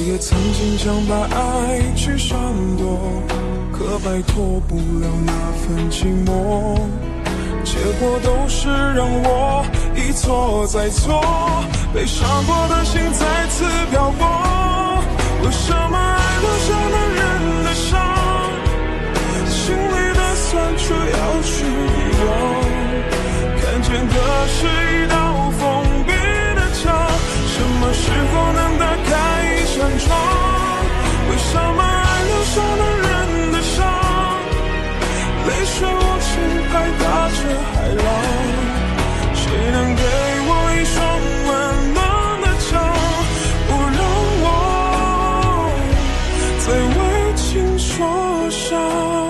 也曾经想把爱去闪躲，可摆脱不了那份寂寞，结果都是让我一错再错，被伤过的心再次漂泊。为什么爱留下男人的伤，心里的酸楚要去遗忘？看见的是一道封闭的墙，什么时候能打开一扇窗？为什么爱留下男人的伤，泪水无情拍打着海浪？谁能给我一双温暖的脚，不让我再为情所伤？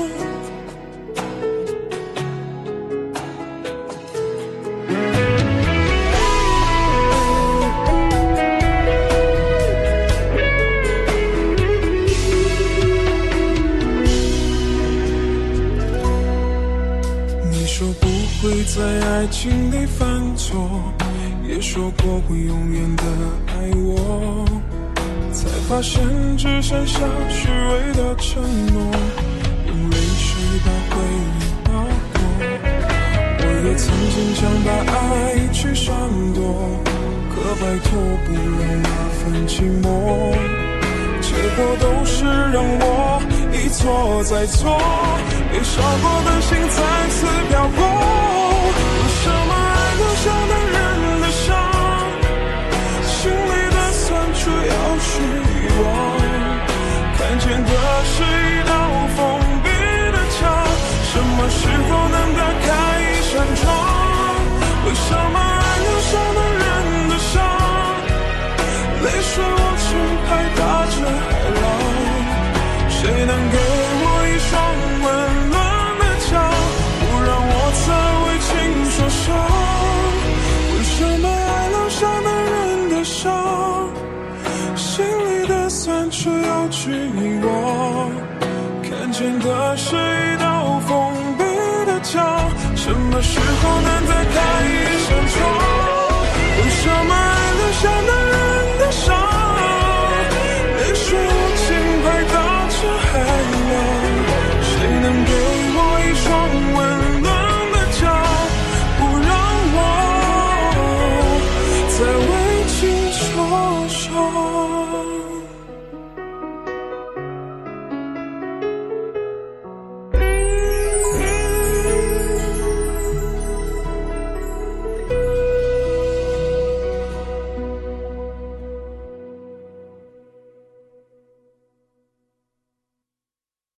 会在爱情里犯错，也说过会永远的爱我，才发现只剩下虚伪的承诺，用泪水把回忆包裹。我也曾经想把爱去闪躲，可摆脱不了那份寂寞，结果都是让我一错再错，被伤过的心再次漂泊。为什么爱留下男人的伤，心里的酸楚要去遗忘？看见的是一道封闭的墙，什么时候能打开一扇窗？为什么爱留下男人的伤，泪水无情拍打着海浪？谁能给我一双温暖的脚，不让我再为情所伤？为什么爱留下男人的伤，心里的酸楚要去遗忘？看见的是一道封闭的墙，什么时候能再开一扇窗？为什么爱留下男人的伤，